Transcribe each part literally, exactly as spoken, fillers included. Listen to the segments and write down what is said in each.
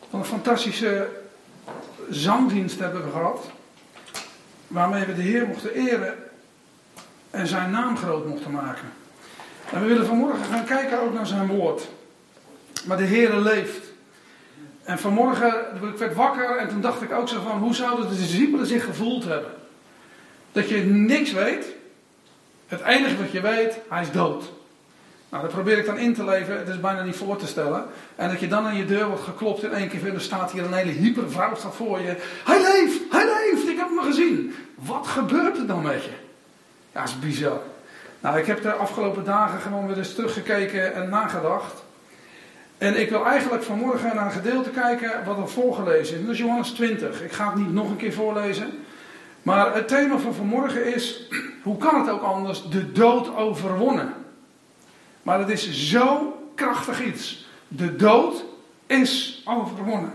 Wat een fantastische zangdienst hebben we gehad. Waarmee we de Heer mochten eren en zijn naam groot mochten maken. En we willen vanmorgen gaan kijken ook naar zijn woord. Maar de Heer leeft. En vanmorgen, ik werd wakker en toen dacht ik ook zo van, hoe zouden de discipelen zich gevoeld hebben? Dat je niks weet. Het enige wat je weet, hij is dood. Nou, dat probeer ik dan in te leven. Het is bijna niet voor te stellen. En dat je dan aan je deur wordt geklopt in één keer weer. Er staat hier een hele hypervrouw staat voor je. Hij leeft, hij leeft, ik heb hem gezien. Wat gebeurt er dan met je? Ja, dat is bizar. Nou, ik heb de afgelopen dagen gewoon weer eens teruggekeken en nagedacht. En ik wil eigenlijk vanmorgen naar een gedeelte kijken wat er voorgelezen is. Dat is Johannes twintig. Ik ga het niet nog een keer voorlezen. Maar het thema van vanmorgen is, hoe kan het ook anders, de dood overwonnen. Maar het is zo krachtig iets. De dood is overwonnen.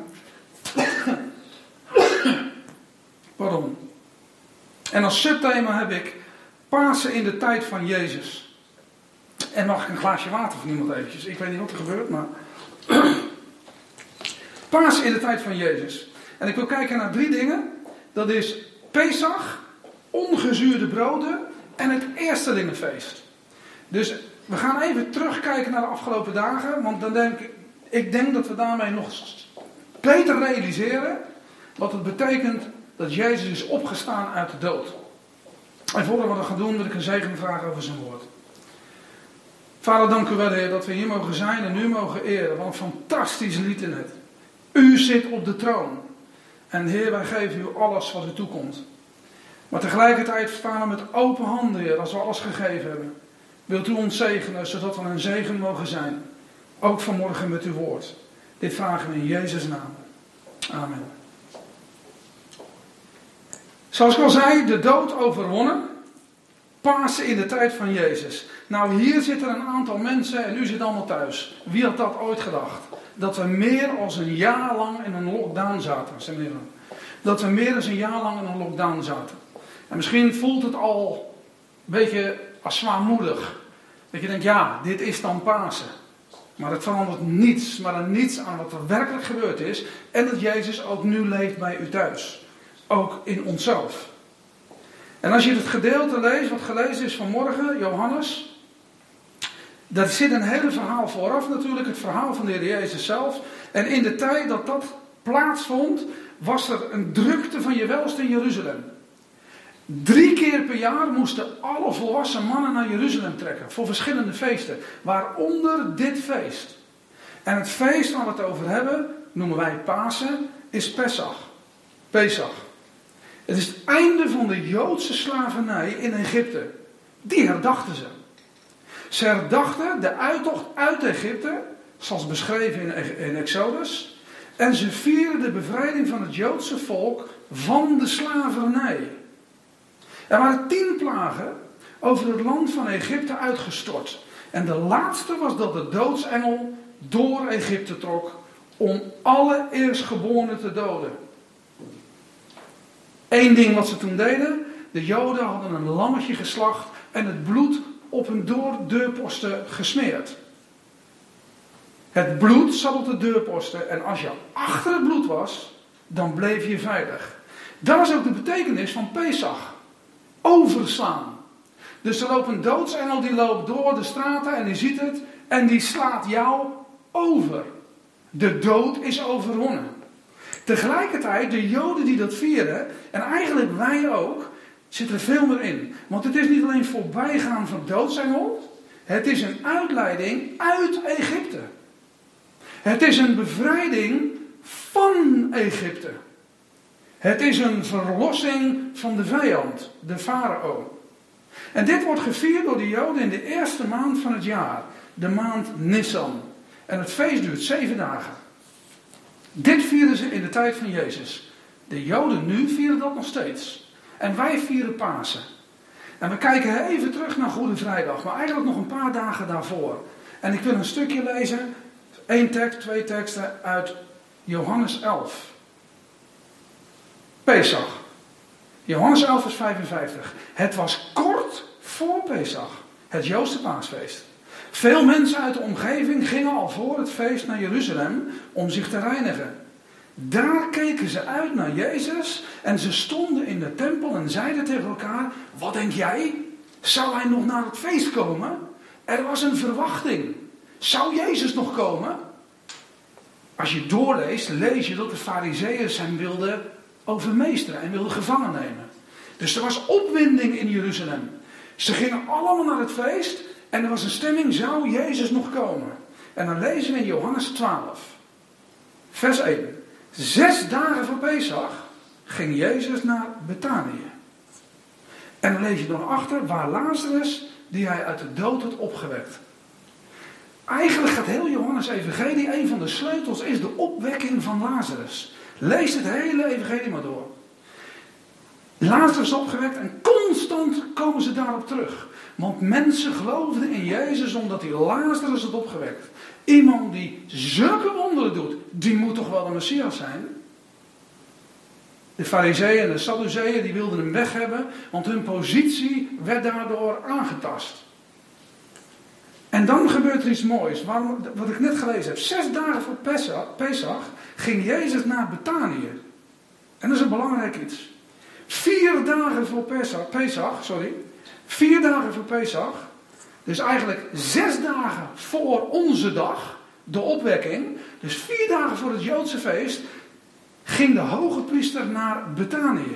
Pardon. En als subthema heb ik Pasen in de tijd van Jezus. En mag ik een glaasje water van iemand eventjes? Ik weet niet wat er gebeurt, maar... Pasen in de tijd van Jezus. En ik wil kijken naar drie dingen. Dat is Pesach, ongezuurde broden en het Eerstelingenfeest. Dus we gaan even terugkijken naar de afgelopen dagen. Want dan denk ik, ik denk dat we daarmee nog beter realiseren wat het betekent dat Jezus is opgestaan uit de dood. En voordat we dat gaan doen, wil ik een zegen vragen over zijn woord. Vader, dank u wel, Heer, dat we hier mogen zijn en u mogen eren. Wat een fantastisch lied in het. U zit op de troon. En Heer, wij geven u alles wat u toekomt. Maar tegelijkertijd staan we met open handen, Heer, als we alles gegeven hebben. Wilt u ons zegenen, zodat we een zegen mogen zijn. Ook vanmorgen met uw woord. Dit vragen we in Jezus' naam. Amen. Zoals ik al zei, de dood overwonnen. Pasen in de tijd van Jezus. Nou, hier zitten een aantal mensen en u zit allemaal thuis. Wie had dat ooit gedacht? Dat we meer dan een jaar lang in een lockdown zaten. Dat we meer dan een jaar lang in een lockdown zaten. En misschien voelt het al een beetje als zwaarmoedig. Dat je denkt, ja, dit is dan Pasen. Maar het verandert niets, maar dan niets aan wat er werkelijk gebeurd is. En dat Jezus ook nu leeft bij u thuis. Ook in onszelf. En als je het gedeelte leest, wat gelezen is vanmorgen, Johannes. Daar zit een hele verhaal vooraf natuurlijk, het verhaal van de Heer Jezus zelf. En in de tijd dat dat plaatsvond, was er een drukte van je welste in Jeruzalem. Drie keer per jaar moesten alle volwassen mannen naar Jeruzalem trekken. Voor verschillende feesten. Waaronder dit feest. En het feest waar we het over hebben, noemen wij Pasen, is Pesach. Pesach. Het is het einde van de Joodse slavernij in Egypte. Die herdachten ze. Ze herdachten de uittocht uit Egypte, zoals beschreven in, in Exodus. En ze vierden de bevrijding van het Joodse volk van de slavernij. Er waren tien plagen over het land van Egypte uitgestort. En de laatste was dat de doodsengel door Egypte trok om alle eerstgeborenen te doden. Eén ding wat ze toen deden, de Joden hadden een lammetje geslacht en het bloed op hun deurposten gesmeerd. Het bloed zat op de deurposten en als je achter het bloed was, dan bleef je veilig. Dat is ook de betekenis van Pesach. Overslaan. Dus er loopt een doodsengel die loopt door de straten en die ziet het en die slaat jou over. De dood is overwonnen. Tegelijkertijd, de Joden die dat vieren, en eigenlijk wij ook, zit er veel meer in. Want het is niet alleen voorbijgaan van doodsengel, het is een uitleiding uit Egypte. Het is een bevrijding van Egypte. Het is een verlossing van de vijand, de farao. En dit wordt gevierd door de Joden in de eerste maand van het jaar, de maand Nisan. En het feest duurt zeven dagen. Dit vieren ze in de tijd van Jezus. De Joden nu vieren dat nog steeds. En wij vieren Pasen. En we kijken even terug naar Goede Vrijdag, maar eigenlijk nog een paar dagen daarvoor. En ik wil een stukje lezen, één tekst, twee teksten uit Johannes elf. Pesach. Johannes elf vers vijfenvijftig. Het was kort voor Pesach, het Joodse paasfeest. Veel mensen uit de omgeving gingen al voor het feest naar Jeruzalem om zich te reinigen. Daar keken ze uit naar Jezus en ze stonden in de tempel en zeiden tegen elkaar, wat denk jij? Zou hij nog naar het feest komen? Er was een verwachting. Zou Jezus nog komen? Als je doorleest, lees je dat de Farizeeën hem wilden overmeesteren en wilden gevangen nemen. Dus er was opwinding in Jeruzalem. Ze gingen allemaal naar het feest en er was een stemming, zou Jezus nog komen? En dan lezen we in Johannes twaalf, vers één. Zes dagen voor Pesach ging Jezus naar Betanië. En dan lees je dan achter waar Lazarus, die hij uit de dood had opgewekt. Eigenlijk gaat heel Johannes evangelie, een van de sleutels is de opwekking van Lazarus. Lees het hele evangelie maar door. Lazarus is opgewekt en constant komen ze daarop terug. Want mensen geloofden in Jezus omdat hij Lazarus had opgewekt. Iemand die zulke wonderen doet, die moet toch wel de Messias zijn? De Farizeeën en de Sadduceeën die wilden hem weg hebben, want hun positie werd daardoor aangetast. En dan gebeurt er iets moois, waarom, wat ik net gelezen heb. Zes dagen voor Pesach, Pesach ging Jezus naar Betanië. En dat is een belangrijk iets. Vier dagen voor Pesach, Pesach, sorry. Vier dagen voor Pesach. Dus eigenlijk zes dagen voor onze dag, de opwekking. Dus vier dagen voor het Joodse feest, ging de hoge priester naar Betanië.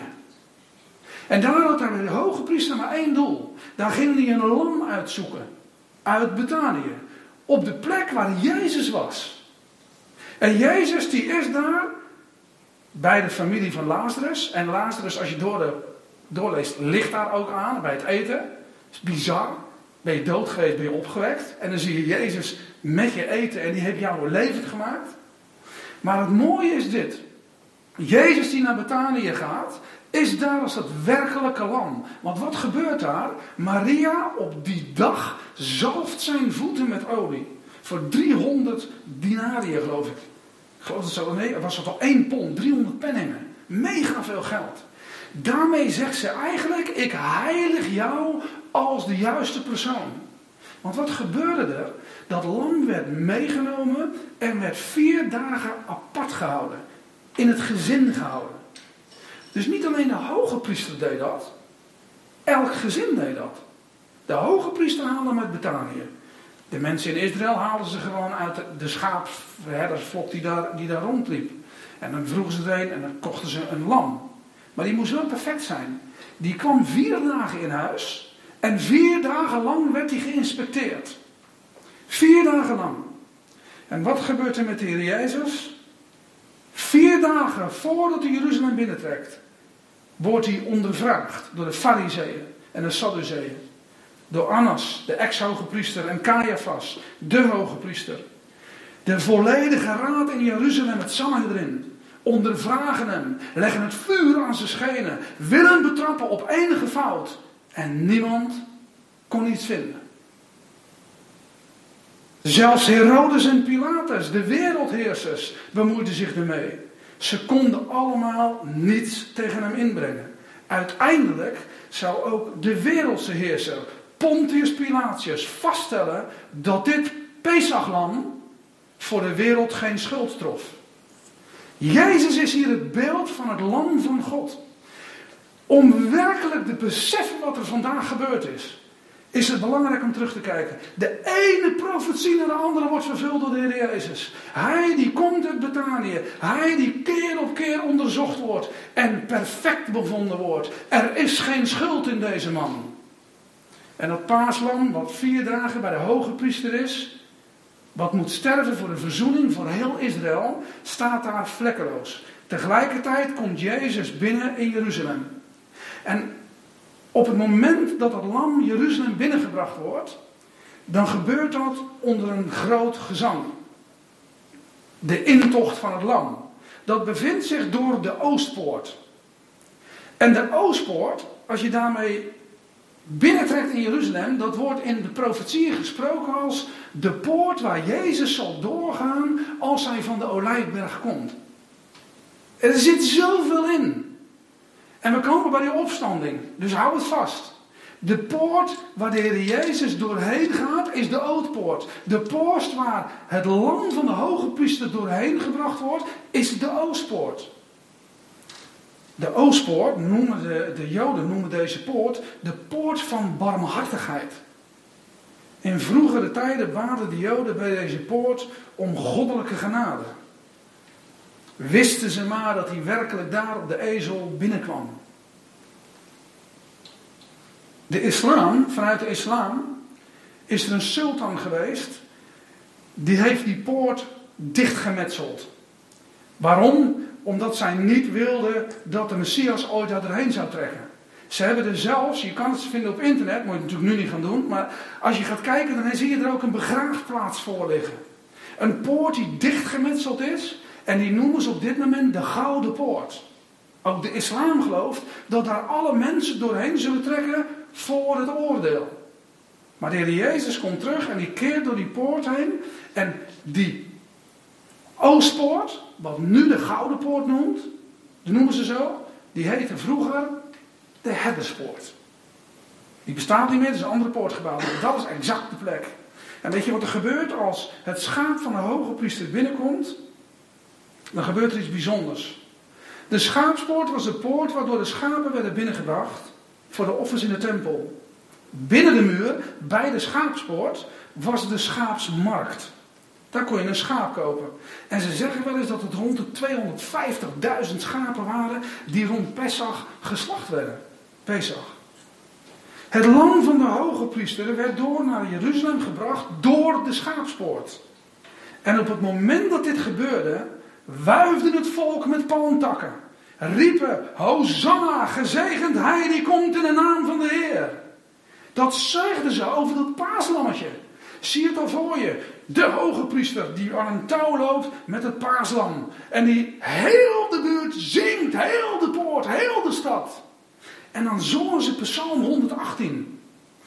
En daar had de hoge priester maar één doel. Daar ging hij een lam uitzoeken. Uit Betanië. Op de plek waar Jezus was. En Jezus die is daar bij de familie van Lazarus. En Lazarus, als je door de, doorleest, ligt daar ook aan bij het eten. Dat is bizar. Ben je dood geweest, ben je opgewekt. En dan zie je Jezus met je eten en die heeft jou levend gemaakt. Maar het mooie is dit. Jezus die naar Betanië gaat, is daar als het werkelijke lam. Want wat gebeurt daar? Maria op die dag zalft zijn voeten met olie. Voor driehonderd dinariën geloof ik. Ik geloof dat zo, nee, het was al één pond, driehonderd penningen. Mega veel geld. Daarmee zegt ze eigenlijk, ik heilig jou als de juiste persoon. Want wat gebeurde er? Dat lam werd meegenomen en werd vier dagen apart gehouden. In het gezin gehouden. Dus niet alleen de hoge priester deed dat. Elk gezin deed dat. De hoge priester haalde hem uit Betanië. De mensen in Israël haalden ze gewoon uit de schaapherdersvlok die daar, die daar rondliep. En dan vroegen ze er een en dan kochten ze een lam. Maar die moest wel perfect zijn. Die kwam vier dagen in huis. En vier dagen lang werd hij geïnspecteerd. Vier dagen lang. En wat gebeurt er met de Heer Jezus? Vier dagen voordat hij Jeruzalem binnentrekt, wordt hij ondervraagd door de Farizeeën en de Sadduceeën. Door Annas, de ex-hoge priester, en Caiaphas, de hoge priester. De volledige raad in Jeruzalem, het Sanhedrin, ondervragen hem, leggen het vuur aan zijn schenen, willen betrappen op enige fout. En niemand kon iets vinden. Zelfs Herodes en Pilatus, de wereldheersers, bemoeiden zich ermee. Ze konden allemaal niets tegen hem inbrengen. Uiteindelijk zou ook de wereldse heerser, Pontius Pilatius, vaststellen dat dit Pesachlam voor de wereld geen schuld trof. Jezus is hier het beeld van het lam van God. Om werkelijk te beseffen wat er vandaag gebeurd is, is het belangrijk om terug te kijken. De ene profetie naar de andere wordt vervuld door de Heer Jezus. Hij die komt uit Betanië. Hij die keer op keer onderzocht wordt en perfect bevonden wordt. Er is geen schuld in deze man. En dat paaslam, wat vier dagen bij de hoge priester is, wat moet sterven voor de verzoening voor heel Israël, staat daar vlekkeloos. Tegelijkertijd komt Jezus binnen in Jeruzalem. En op het moment dat het lam Jeruzalem binnengebracht wordt, dan gebeurt dat onder een groot gezang. De intocht van het lam. Dat bevindt zich door de Oostpoort. En de Oostpoort, als je daarmee binnentrekt in Jeruzalem, dat wordt in de profetieën gesproken als de poort waar Jezus zal doorgaan als hij van de Olijfberg komt. Er zit zoveel in. En we komen bij die opstanding, dus hou het vast. De poort waar de Heer Jezus doorheen gaat is de Ootpoort. De poort waar het lam van de hoge priester doorheen gebracht wordt is de Oostpoort. De Oostpoort, noemen de, de Joden noemen deze poort de poort van barmhartigheid. In vroegere tijden baden de Joden bij deze poort om goddelijke genade. Wisten ze maar dat hij werkelijk daar op de ezel binnenkwam. De islam, vanuit de islam, is er een sultan geweest, die heeft die poort dichtgemetseld. Waarom? Omdat zij niet wilden dat de Messias ooit daar doorheen zou trekken. Ze hebben er zelfs, je kan het vinden op internet, moet je natuurlijk nu niet gaan doen, maar als je gaat kijken, dan zie je er ook een begraafplaats voor liggen. Een poort die dichtgemetseld is, en die noemen ze op dit moment de Gouden Poort. Ook de islam gelooft dat daar alle mensen doorheen zullen trekken voor het oordeel. Maar de Heer Jezus komt terug en die keert door die poort heen. En die Oostpoort, wat nu de Gouden Poort noemt, die noemen ze zo, die heette vroeger de Herderspoort. Die bestaat niet meer, er is een andere poort gebouwd. Maar dat is exact de plek. En weet je wat er gebeurt als het schaap van de hoge priester binnenkomt? Dan gebeurt er iets bijzonders. De schaapspoort was de poort waardoor de schapen werden binnengebracht voor de offers in de tempel. Binnen de muur, bij de schaapspoort, was de schaapsmarkt. Daar kon je een schaap kopen. En ze zeggen wel eens dat het rond de tweehonderdvijftigduizend schapen waren die rond Pesach geslacht werden. Pesach. Het lam van de hoge priester werd door naar Jeruzalem gebracht door de schaapspoort. En op het moment dat dit gebeurde, wuifde het volk met palmtakken. Riepen, Hosanna, gezegend hij die komt in de naam van de Heer. Dat zeugden ze over dat paaslammetje. Zie het al voor je. De hoge priester die aan een touw loopt met het paaslam. En die heel de buurt zingt, heel de poort, heel de stad. En dan zongen ze Psalm honderdachttien.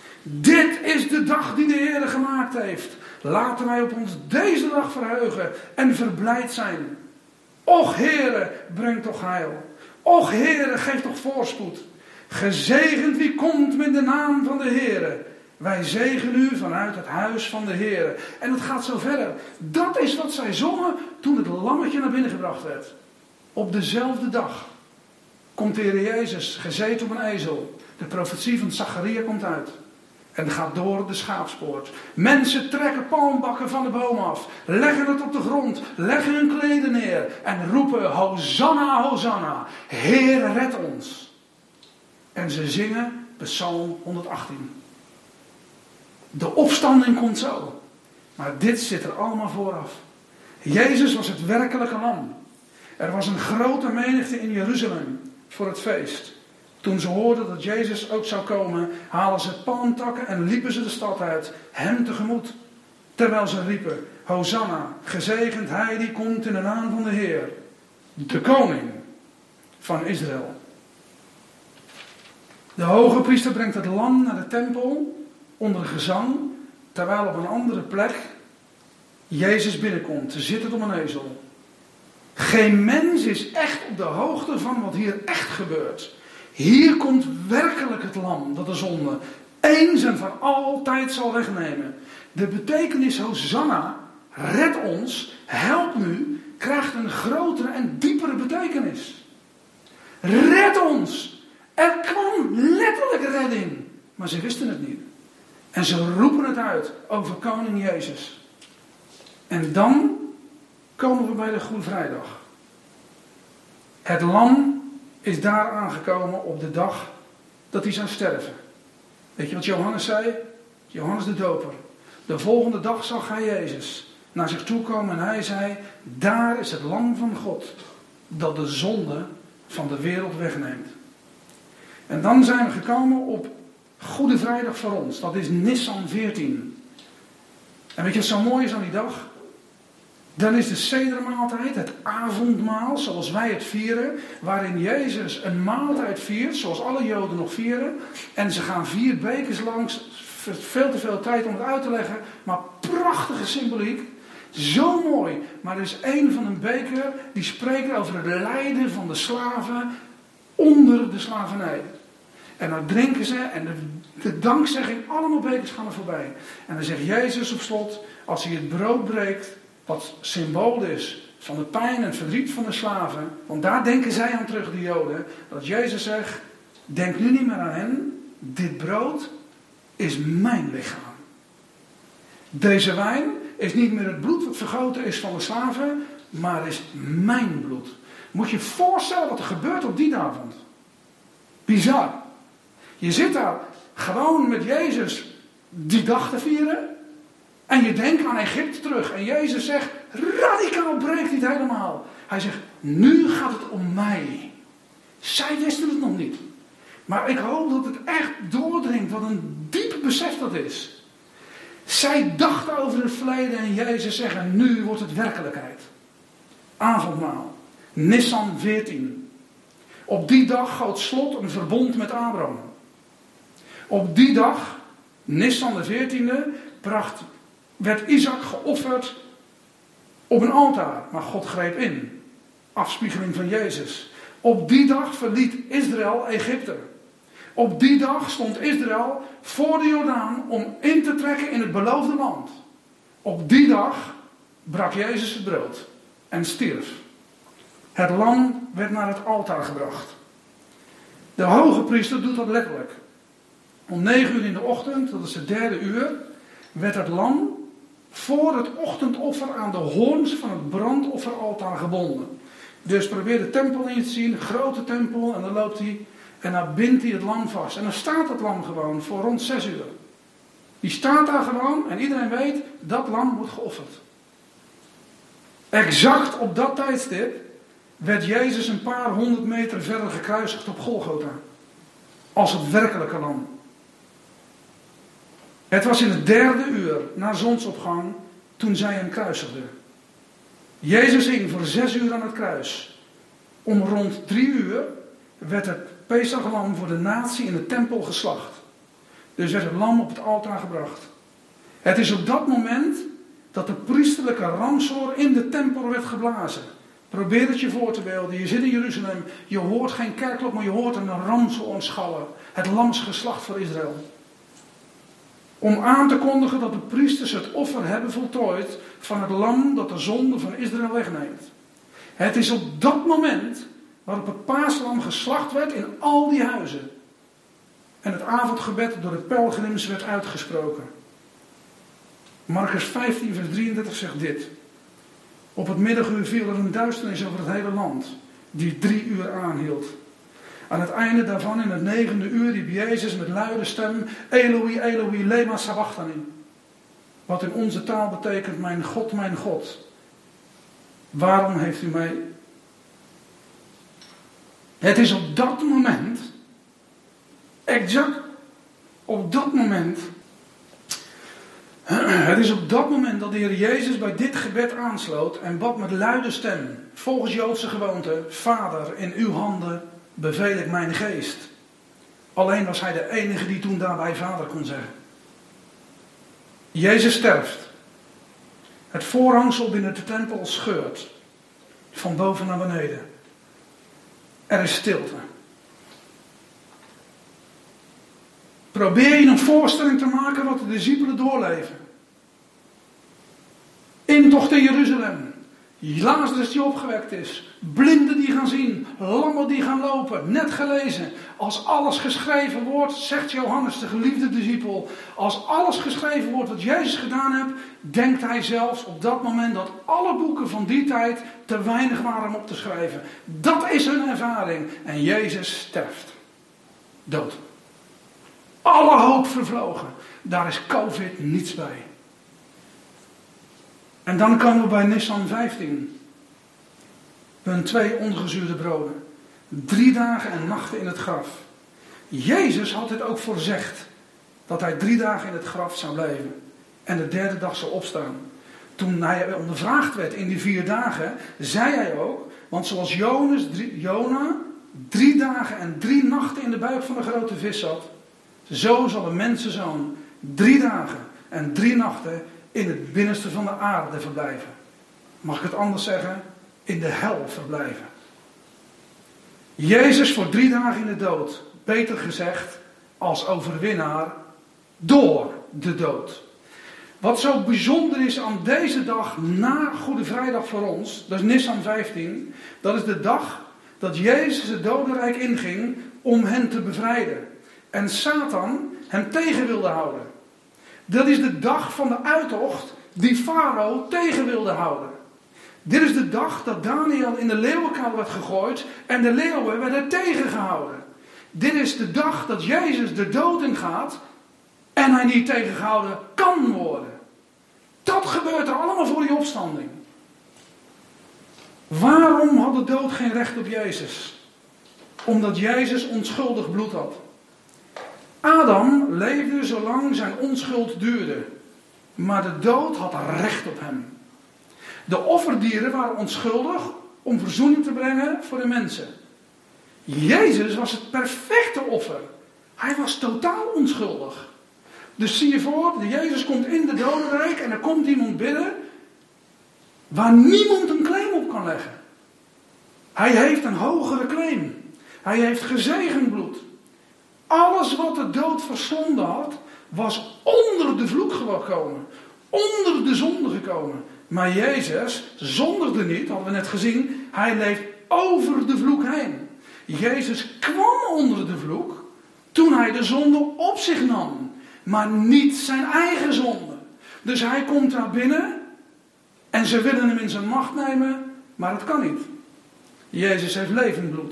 Dit is de dag die de Heer gemaakt heeft. Laten wij op ons deze dag verheugen en verblijd zijn. Och Heere, breng toch heil. Och Heere, geef toch voorspoed. Gezegend wie komt met de naam van de Heere. Wij zegen u vanuit het huis van de Heere. En het gaat zo verder. Dat is wat zij zongen toen het lammetje naar binnen gebracht werd. Op dezelfde dag komt de Heer Jezus gezeten op een ezel. De profetie van Zacharia komt uit. En gaat door de schaapspoort. Mensen trekken palmbakken van de boom af. Leggen het op de grond. Leggen hun kleden neer. En roepen Hosanna, Hosanna. Heer, red ons. En ze zingen Psalm honderdachttien. De opstanding komt zo. Maar dit zit er allemaal vooraf. Jezus was het werkelijke lam. Er was een grote menigte in Jeruzalem voor het feest. Toen ze hoorden dat Jezus ook zou komen, halen ze palmtakken en liepen ze de stad uit, hem tegemoet. Terwijl ze riepen, Hosanna, gezegend hij die komt in de naam van de Heer, de koning van Israël. De hoge priester brengt het lam naar de tempel onder gezang, terwijl op een andere plek Jezus binnenkomt, zitten op een ezel. Geen mens is echt op de hoogte van wat hier echt gebeurt. Hier komt werkelijk het lam dat de zonde eens en voor altijd zal wegnemen. De betekenis Hosanna, red ons, help nu, krijgt een grotere en diepere betekenis. Red ons! Er kwam letterlijk redding, maar ze wisten het niet. En ze roepen het uit over koning Jezus. En dan komen we bij de Goede Vrijdag. Het lam is daar aangekomen op de dag dat hij zou sterven. Weet je wat Johannes zei? Johannes de Doper. De volgende dag zag hij Jezus naar zich toe komen en hij zei, daar is het lam van God dat de zonde van de wereld wegneemt. En dan zijn we gekomen op Goede Vrijdag voor ons. Dat is Nissan veertien. En weet je wat zo mooi is aan die dag? Dan is de sedermaaltijd, het avondmaal, zoals wij het vieren, waarin Jezus een maaltijd viert, zoals alle Joden nog vieren. En ze gaan vier bekers langs, veel te veel tijd om het uit te leggen, maar prachtige symboliek. Zo mooi, maar er is één van een beker die spreekt over het lijden van de slaven onder de slavernij. En dan drinken ze en de, de dankzegging, allemaal bekers gaan er voorbij. En dan zegt Jezus op slot, als hij het brood breekt, wat symbool is van de pijn en het verdriet van de slaven. Want daar denken zij aan terug, de Joden. Dat Jezus zegt, denk nu niet meer aan hen. Dit brood is mijn lichaam. Deze wijn is niet meer het bloed wat vergoten is van de slaven, maar is mijn bloed. Moet je je voorstellen wat er gebeurt op die avond. Bizar. Je zit daar gewoon met Jezus die dag te vieren. En je denkt aan Egypte terug. En Jezus zegt, radicaal breekt dit helemaal. Hij zegt, nu gaat het om mij. Zij wisten het nog niet. Maar ik hoop dat het echt doordringt wat een diep besef dat is. Zij dachten over het verleden en Jezus zegt, en nu wordt het werkelijkheid. Avondmaal. Nissan veertien. Op die dag goot Slot een verbond met Abraham. Op die dag, Nissan de veertiende, bracht, werd Isaac geofferd op een altaar. Maar God greep in. Afspiegeling van Jezus. Op die dag verliet Israël Egypte. Op die dag stond Israël voor de Jordaan om in te trekken in het beloofde land. Op die dag brak Jezus het brood en stierf. Het lam werd naar het altaar gebracht. De hoge priester doet dat letterlijk. Om negen uur in de ochtend, dat is het derde uur, werd het lam voor het ochtendoffer aan de hoorns van het brandofferaltaar gebonden. Dus probeer de tempel in te zien, een grote tempel, en dan loopt hij en dan bindt hij het lam vast. En dan staat het lam gewoon voor rond zes uur. Die staat daar gewoon en iedereen weet, dat lam wordt geofferd. Exact op dat tijdstip werd Jezus een paar honderd meter verder gekruisigd op Golgotha. Als het werkelijke lam. Het was in het derde uur na zonsopgang toen zij hem kruisigden. Jezus hing voor zes uur aan het kruis. Om rond drie uur werd het Pesachlam voor de natie in de tempel geslacht. Dus werd het lam op het altaar gebracht. Het is op dat moment dat de priesterlijke ramshoor in de tempel werd geblazen. Probeer het je voor te beelden. Je zit in Jeruzalem. Je hoort geen kerkklok, maar je hoort een ramshoorn schallen. Het lamsgeslacht voor Israël. Om aan te kondigen dat de priesters het offer hebben voltooid van het lam dat de zonde van Israël wegneemt. Het is op dat moment waarop het paaslam geslacht werd in al die huizen. En het avondgebed door de pelgrims werd uitgesproken. Markus vijftien vers drieëndertig zegt dit. Op het middaguur viel er een duisternis over het hele land, die drie uur aanhield. Aan het einde daarvan, in het negende uur, riep Jezus met luide stem, Eloi, Eloi, lema sabachthani. Wat in onze taal betekent, mijn God, mijn God. Waarom heeft u mij... Het is op dat moment, exact op dat moment, het is op dat moment dat de Heer Jezus bij dit gebed aansloot en bad met luide stem, volgens Joodse gewoonte, Vader, in uw handen beveel ik mijn geest. Alleen was hij de enige die toen daarbij Vader kon zeggen. Jezus sterft. Het voorhangsel binnen de tempel scheurt. Van boven naar beneden. Er is stilte. Probeer je een voorstelling te maken wat de discipelen doorleven. Intocht in Jeruzalem. Lazarus die opgewekt is. Blinden die gaan zien. Lammen die gaan lopen. Net gelezen. Als alles geschreven wordt, zegt Johannes, de geliefde discipel. Als alles geschreven wordt wat Jezus gedaan heeft, denkt hij zelfs op dat moment dat alle boeken van die tijd te weinig waren om op te schrijven. Dat is hun ervaring. En Jezus sterft. Dood. Alle hoop vervlogen. Daar is COVID niets bij. En dan komen we bij Nissan vijftien. Hun twee ongezuurde broden. Drie dagen en nachten in het graf. Jezus had dit ook voorzegd. Dat hij drie dagen in het graf zou blijven. En de derde dag zou opstaan. Toen hij ondervraagd werd in die vier dagen, zei hij ook. Want zoals Jonas, drie, Jona drie dagen en drie nachten in de buik van de grote vis zat. Zo zal de mensenzoon drie dagen en drie nachten in het binnenste van de aarde verblijven. Mag ik het anders zeggen? In de hel verblijven. Jezus voor drie dagen in de dood. beter gezegd als overwinnaar door de dood. Wat zo bijzonder is aan deze dag na Goede Vrijdag voor ons, dat is Nissan vijftien, dat is de dag dat Jezus het dodenrijk inging om hen te bevrijden. En Satan hem tegen wilde houden. Dat is de dag van de uittocht die Farao tegen wilde houden. Dit is de dag dat Daniel in de leeuwenkuil werd gegooid en de leeuwen werden tegengehouden. Dit is de dag dat Jezus de dood ingaat en hij niet tegengehouden kan worden. Dat gebeurt er allemaal voor die opstanding. Waarom had de dood geen recht op Jezus? Omdat Jezus onschuldig bloed had. Adam leefde zolang zijn onschuld duurde. Maar de dood had recht op hem. De offerdieren waren onschuldig om verzoening te brengen voor de mensen. Jezus was het perfecte offer. Hij was totaal onschuldig. Dus zie je voor, Jezus komt in de dodenrijk en er komt iemand binnen waar niemand een claim op kan leggen. Hij heeft een hogere claim. Hij heeft gezegend bloed. Alles wat de dood verslonden had, was onder de vloek gekomen. Onder de zonde gekomen. Maar Jezus zondigde niet, hadden we net gezien. Hij leeft over de vloek heen. Jezus kwam onder de vloek toen hij de zonde op zich nam. Maar niet zijn eigen zonde. Dus hij komt daar binnen en ze willen hem in zijn macht nemen, maar dat kan niet. Jezus heeft levend bloed.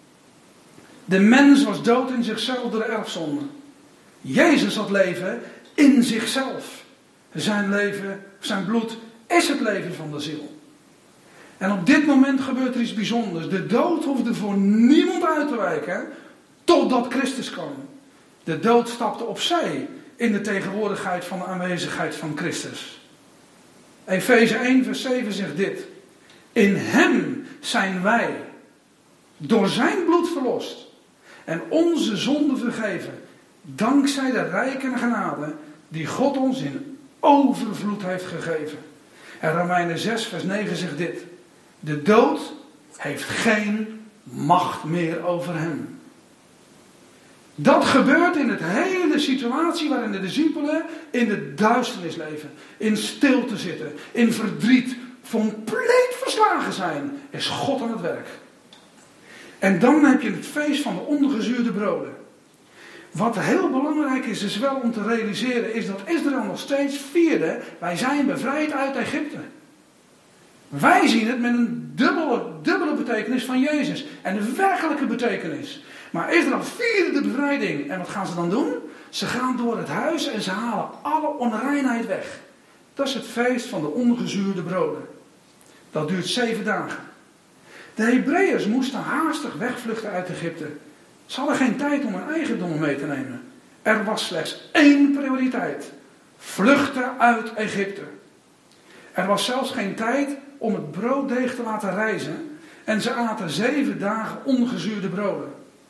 De mens was dood in zichzelf door de erfzonde. Jezus had leven in zichzelf. Zijn leven, zijn bloed is het leven van de ziel. En op dit moment gebeurt er iets bijzonders. De dood hoefde voor niemand uit te wijken totdat Christus kwam. De dood stapte opzij in de tegenwoordigheid van de aanwezigheid van Christus. Efeze één vers zeven zegt dit. In hem zijn wij door zijn bloed verlost en onze zonden vergeven, dankzij de rijke genade die God ons in overvloed heeft gegeven. En Romeinen zes vers negen zegt dit. De dood heeft geen macht meer over hem. Dat gebeurt in het hele situatie waarin de discipelen in de duisternis leven. In stilte zitten. In verdriet. Compleet verslagen zijn. Is God aan het werk. En dan heb je het feest van de ongezuurde broden. Wat heel belangrijk is, is wel om te realiseren, is dat Israël nog steeds vierde. Wij zijn bevrijd uit Egypte. Wij zien het met een dubbele, dubbele betekenis van Jezus. En de werkelijke betekenis. Maar Israël vierde de bevrijding. En wat gaan ze dan doen? Ze gaan door het huis en ze halen alle onreinheid weg. Dat is het feest van de ongezuurde broden. Dat duurt zeven dagen. De Hebreeërs moesten haastig wegvluchten uit Egypte. Ze hadden geen tijd om hun eigendommen mee te nemen. Er was slechts één prioriteit. Vluchten uit Egypte. Er was zelfs geen tijd om het brooddeeg te laten rijzen. En ze aten zeven dagen ongezuurde broden.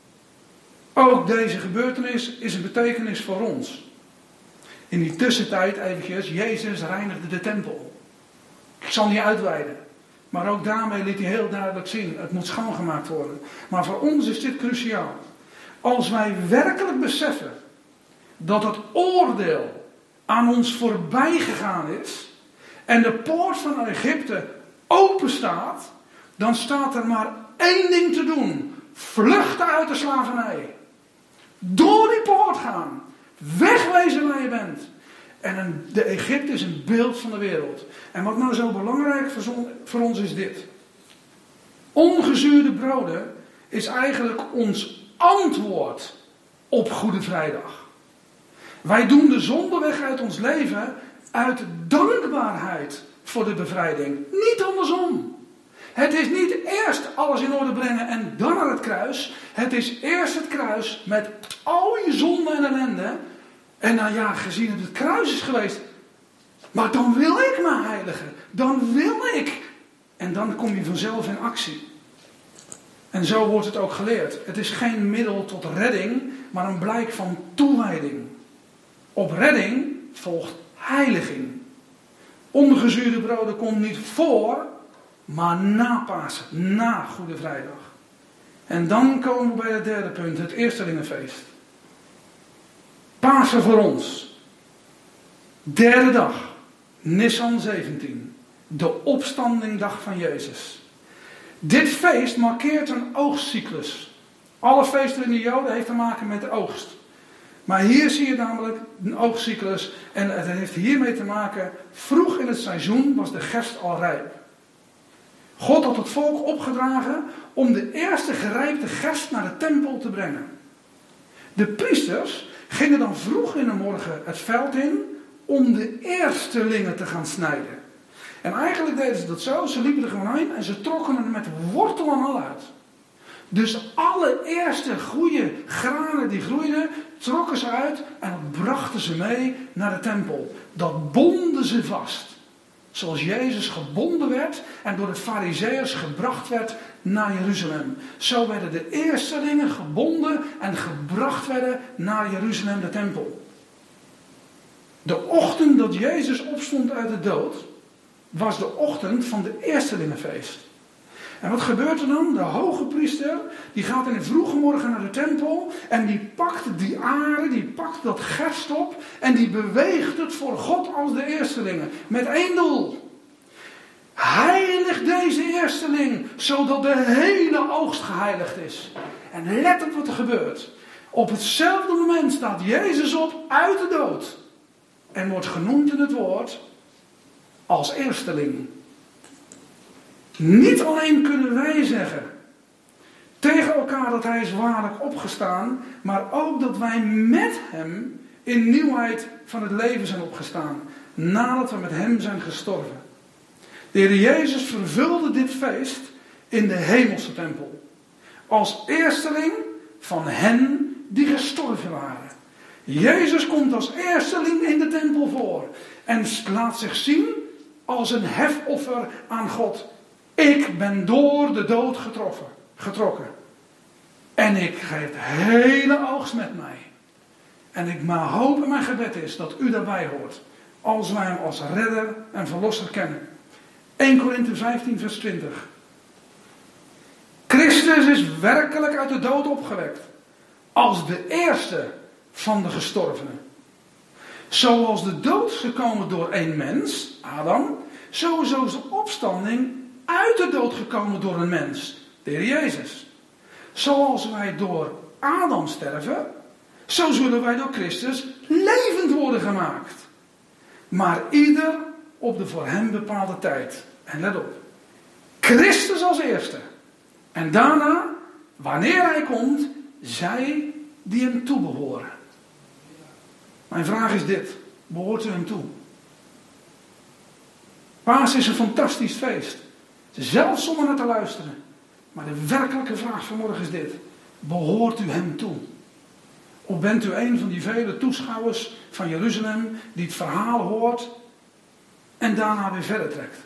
Ook deze gebeurtenis is een betekenis voor ons. In die tussentijd eventjes, Jezus reinigde de tempel. Ik zal niet uitweiden. Maar ook daarmee liet hij heel duidelijk zien, het moet schoongemaakt worden. Maar voor ons is dit cruciaal. Als wij werkelijk beseffen dat het oordeel aan ons voorbij gegaan is en de poort van Egypte open staat, dan staat er maar één ding te doen. Vluchten uit de slavernij. Door die poort gaan. Wegwezen waar je bent. En een, de Egypte is een beeld van de wereld. En wat nou zo belangrijk voor, zon, voor ons is dit. Ongezuurde broden is eigenlijk ons antwoord op Goede Vrijdag. Wij doen de zonde weg uit ons leven uit dankbaarheid voor de bevrijding. Niet andersom. Het is niet eerst alles in orde brengen en dan naar het kruis. Het is eerst het kruis met al je zonde en ellende. En nou ja, gezien het het kruis is geweest. Maar dan wil ik me heiligen. Dan wil ik. En dan kom je vanzelf in actie. En zo wordt het ook geleerd. Het is geen middel tot redding, maar een blijk van toewijding. Op redding volgt heiliging. Ongezuurde broden komt niet voor, maar na Pasen, na Goede Vrijdag. En dan komen we bij het derde punt, het Eerstelingenfeest. Pasen voor ons. Derde dag, Nisan zeventien. De opstandingdag van Jezus. Dit feest markeert een oogstcyclus. Alle feesten in de Joden heeft te maken met de oogst. Maar hier zie je namelijk een oogstcyclus. En het heeft hiermee te maken, vroeg in het seizoen was de gerst al rijp. God had het volk opgedragen om de eerste gerijpte gerst naar de tempel te brengen. De priesters gingen dan vroeg in de morgen het veld in om de eerstelingen te gaan snijden. En eigenlijk deden ze dat zo, ze liepen er gewoon heen en ze trokken er met wortel en al uit. Dus alle eerste goede granen die groeiden, trokken ze uit en dat brachten ze mee naar de tempel. Dat bonden ze vast. Zoals Jezus gebonden werd en door de Farizeeërs gebracht werd naar Jeruzalem. Zo werden de eerstelingen gebonden en gebracht werden naar Jeruzalem, de tempel. De ochtend dat Jezus opstond uit de dood, was de ochtend van de Eerstelingenfeest. En wat gebeurt er dan? De hoge priester, die gaat in de vroege morgen naar de tempel en die pakt die aarde, die pakt dat gerst op en die beweegt het voor God als de eerstelingen. Met één doel. Heilig deze eersteling, zodat de hele oogst geheiligd is. En let op wat er gebeurt. Op hetzelfde moment staat Jezus op uit de dood. En wordt genoemd in het woord als eersteling. Niet alleen kunnen wij zeggen tegen elkaar dat hij is waarlijk opgestaan, maar ook dat wij met hem in nieuwheid van het leven zijn opgestaan, nadat we met hem zijn gestorven. De Heer Jezus vervulde dit feest in de hemelse tempel, als eersteling van hen die gestorven waren. Jezus komt als eersteling in de tempel voor en laat zich zien als een hefoffer aan God. Ik ben door de dood getroffen, getrokken. En ik geef de hele oogst met mij. En ik maar hoop en mijn gebed is dat u daarbij hoort. Als wij hem als redder en verlosser kennen. Eerste Korinthe vijftien vers twintig. Christus is werkelijk uit de dood opgewekt. Als de eerste van de gestorvenen. Zoals de dood is gekomen door één mens, Adam. Zo is de opstanding uit de dood gekomen door een mens, de Heer Jezus. Zoals wij door Adam sterven, zo zullen wij door Christus levend worden gemaakt. Maar ieder op de voor hem bepaalde tijd. En let op. Christus als eerste. En daarna, wanneer hij komt, zij die hem toebehoren. Mijn vraag is dit. Behoort u hem toe? Paas is een fantastisch feest. Zelfs om er naar te luisteren. Maar de werkelijke vraag vanmorgen is dit. Behoort u hem toe? Of bent u een van die vele toeschouwers van Jeruzalem die het verhaal hoort en daarna weer verder trekt?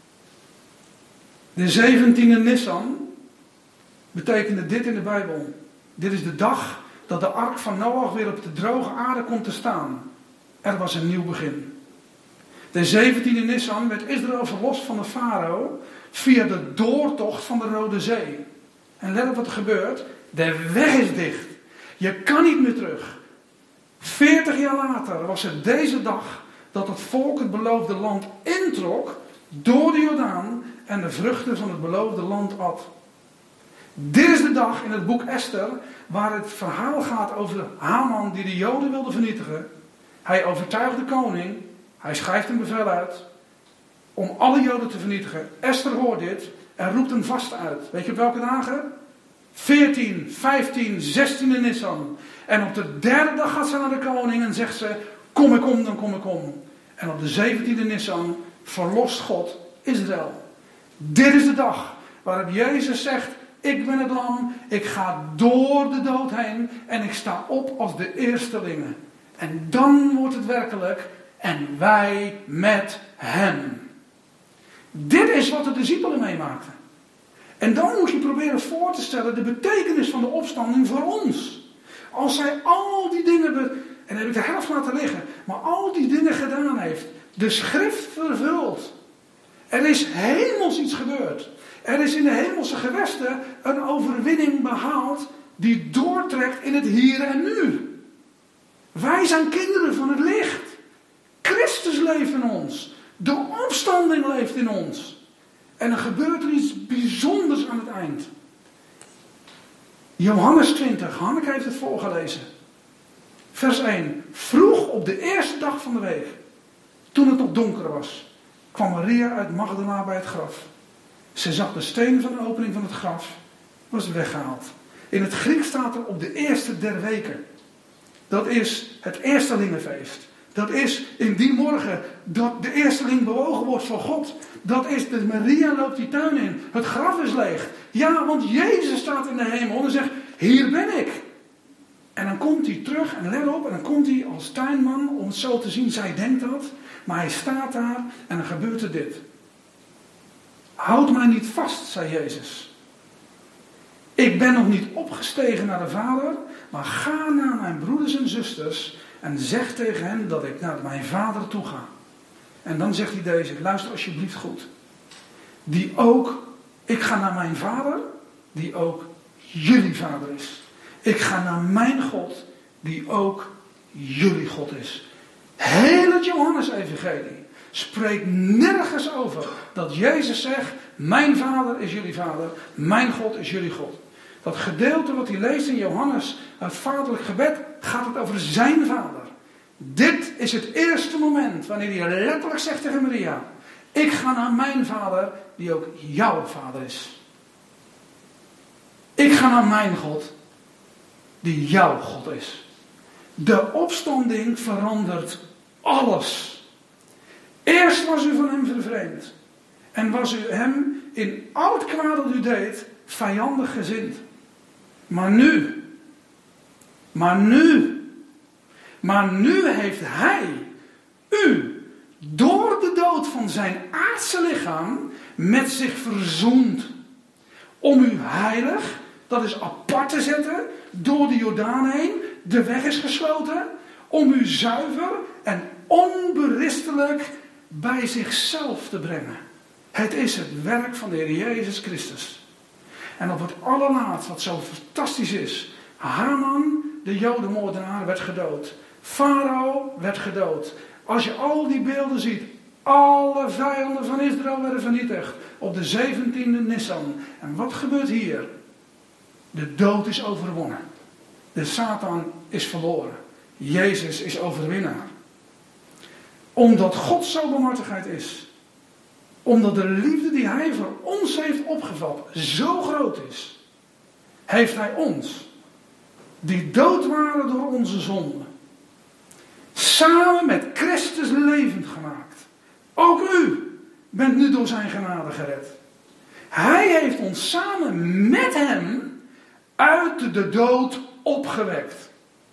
De zeventiende Nisan betekende dit in de Bijbel. Dit is de dag dat de ark van Noach weer op de droge aarde komt te staan. Er was een nieuw begin. De zeventiende Nisan werd Israël verlost van de farao via de doortocht van de Rode Zee. En let op wat er gebeurt. De weg is dicht. Je kan niet meer terug. Veertig jaar later was het deze dag dat het volk het beloofde land introk door de Jordaan en de vruchten van het beloofde land at. Dit is de dag in het boek Esther waar het verhaal gaat over Haman die de Joden wilde vernietigen. Hij overtuigt de koning. Hij schrijft een bevel uit om alle Joden te vernietigen. Esther hoort dit en roept een vast uit. Weet je op welke dagen? veertien, vijftien, zestiende Nisan. En op de derde dag gaat ze naar de koning en zegt ze, kom ik om, dan kom ik om. En op de zeventiende Nisan verlost God Israël. Dit is de dag waarop Jezus zegt, ik ben het lam, ik ga door de dood heen en ik sta op als de eerstelingen. En dan wordt het werkelijk en wij met hem. Dit is wat de discipelen meemaakten. En dan moet je proberen voor te stellen de betekenis van de opstanding voor ons. Als zij al die dingen, be- en dan heb ik de helft laten liggen, maar al die dingen gedaan heeft, de schrift vervult. Er is hemels iets gebeurd. Er is in de hemelse gewesten een overwinning behaald die doortrekt in het hier en nu. Wij zijn kinderen van het licht. Christus leeft in ons. De opstanding leeft in ons. En er gebeurt er iets bijzonders aan het eind. Johannes twintig, Hanneke heeft het voorgelezen. Vers één. Vroeg op de eerste dag van de week, toen het nog donker was, kwam Maria uit Magdala bij het graf. Ze zag de steen van de opening van het graf, was weggehaald. In het Grieks staat er op de eerste der weken. Dat is het eerstelingenfeest. Dat is in die morgen dat de eersteling bewogen wordt voor God. Dat is de Maria loopt die tuin in. Het graf is leeg. Ja, want Jezus staat in de hemel en zegt, hier ben ik. En dan komt hij terug en let op. En dan komt hij als tuinman om het zo te zien. Zij denkt dat. Maar hij staat daar en dan gebeurt er dit. Houd mij niet vast, zei Jezus. Ik ben nog niet opgestegen naar de Vader. Maar ga naar mijn broeders en zusters. En zeg tegen hen dat ik naar mijn Vader toe ga. En dan zegt hij deze. Luister alsjeblieft goed. Die ook. Ik ga naar mijn Vader. Die ook jullie Vader is. Ik ga naar mijn God. Die ook jullie God is. Heel het Johannes-evangelie spreekt nergens over dat Jezus zegt, mijn Vader is jullie Vader, mijn God is jullie God. Dat gedeelte wat hij leest in Johannes, het vaderlijk gebed, gaat het over zijn Vader. Dit is het eerste moment wanneer hij letterlijk zegt tegen Maria, ik ga naar mijn Vader, die ook jouw Vader is. Ik ga naar mijn God, die jouw God is. De opstanding verandert alles. Eerst was u van hem vervreemd. En was u hem in al het kwaad dat u deed vijandig gezind. Maar nu. Maar nu. Maar nu heeft hij u door de dood van zijn aardse lichaam met zich verzoend. Om u heilig, dat is apart te zetten, door de Jordaan heen. De weg is gesloten. Om u zuiver en onberispelijk bij zichzelf te brengen. Het is het werk van de Heer Jezus Christus. En op het allerlaatst, wat zo fantastisch is. Haman, de Jodenmoordenaar, werd gedood. Farao werd gedood. Als je al die beelden ziet. Alle vijanden van Israël werden vernietigd. Op de zeventiende Nissan. En wat gebeurt hier? De dood is overwonnen. De Satan is verloren. Jezus is overwinnaar. Omdat God zo barmhartigheid is. Omdat de liefde die hij voor ons heeft opgevat zo groot is. Heeft hij ons, die dood waren door onze zonden, samen met Christus levend gemaakt. Ook u bent nu door zijn genade gered. Hij heeft ons samen met hem uit de dood opgewekt.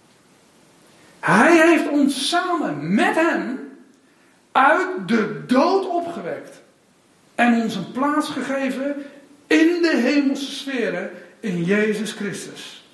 Hij heeft ons samen met hem uit de dood opgewekt. En ons een plaats gegeven in de hemelse sferen in Jezus Christus.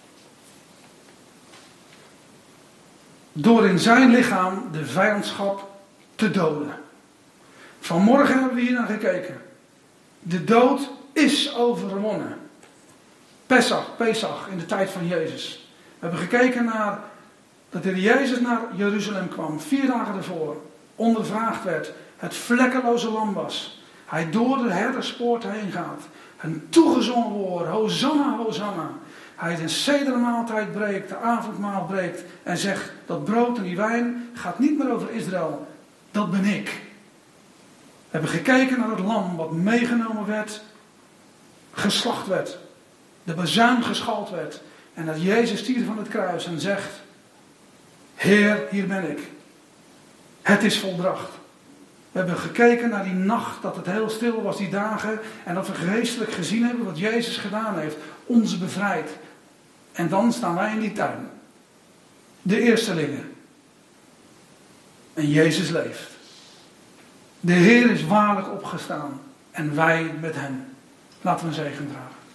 Door in zijn lichaam de vijandschap te doden. Vanmorgen hebben we hier naar gekeken. De dood is overwonnen. Pesach, Pesach, in de tijd van Jezus. We hebben gekeken naar dat de Heer Jezus naar Jeruzalem kwam. Vier dagen ervoor. Ondervraagd werd. Het vlekkeloze lam was. Hij door de herderspoort heen gaat. En toegezongen wordt. Hosanna, Hosanna. Hij zijn cedermaaltijd breekt. De avondmaal breekt. En zegt dat brood en die wijn gaat niet meer over Israël. Dat ben ik. We hebben gekeken naar het lam wat meegenomen werd. Geslacht werd. De bazuin geschald werd. En dat Jezus stierf van het kruis en zegt: Heer, hier ben ik. Het is volbracht. We hebben gekeken naar die nacht, dat het heel stil was, die dagen. En dat we geestelijk gezien hebben wat Jezus gedaan heeft. Ons bevrijd. En dan staan wij in die tuin. De eerstelingen. En Jezus leeft. De Heer is waarlijk opgestaan. En wij met hem. Laten we een zegen dragen.